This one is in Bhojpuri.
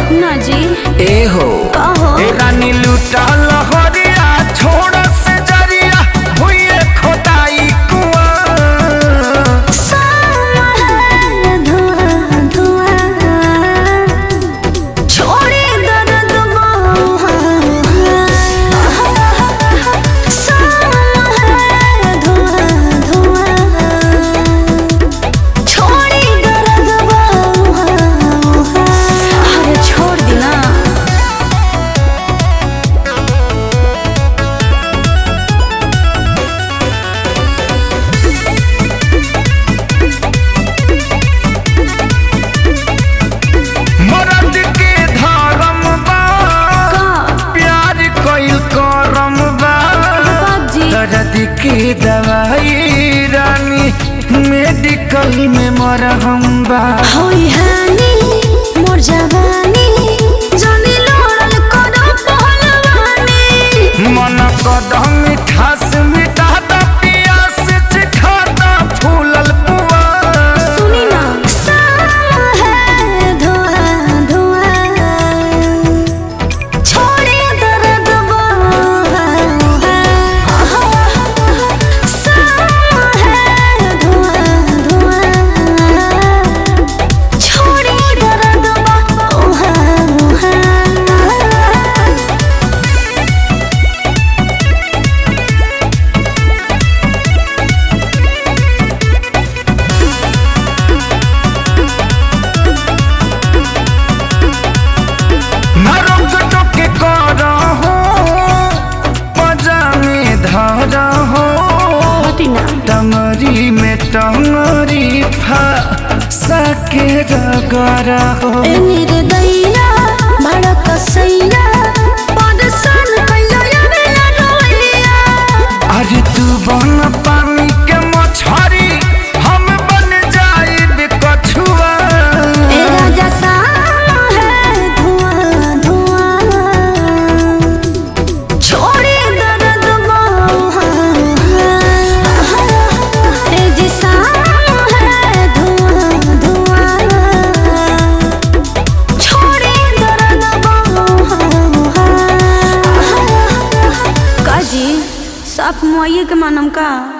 ना जी ए हो ए रानी लूटा लहरिया छोड़ से जरिया हुए खोदाई कुआं की दवाई रानी मेडिकल में मरहम बा होई हानी मोर जवानी जानी लोड़ल करो पहलवानी मन कदम मिठास मिटा दा पियास चिखा दा फूलल पुआ सुनी ना सामा है धुआं धुआं छोड़े दर्द टंगरी में टंगरी फंसा के रगड़ा हो मेरे दैया भड़क सैया परेशान कइलो या मेला रोइया अरे तू बन पानी के मछरी हम बन जाइब कछुआ ए राजा सामा है धुआं धुआं छोड़े दर्द साफ मुआये के मानम का।